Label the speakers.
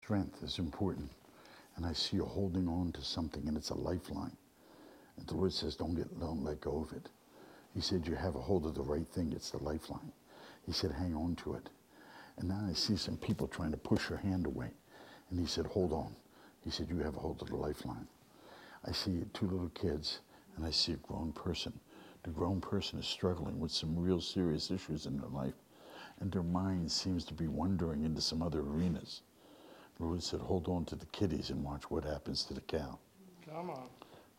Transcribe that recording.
Speaker 1: strength is important. And I see you holding on to something, and it's a lifeline. And the Lord says, don't let go of it. He said, you have a hold of the right thing. It's the lifeline. He said, hang on to it. And now I see some people trying to push your hand away. And he said, hold on. He said, you have a hold of the lifeline. I see two little kids, and I see a grown person. The grown person is struggling with some real serious issues in their life, and their mind seems to be wandering into some other arenas. The Lord said, hold on to the kiddies and watch what happens to the cow.
Speaker 2: Come on.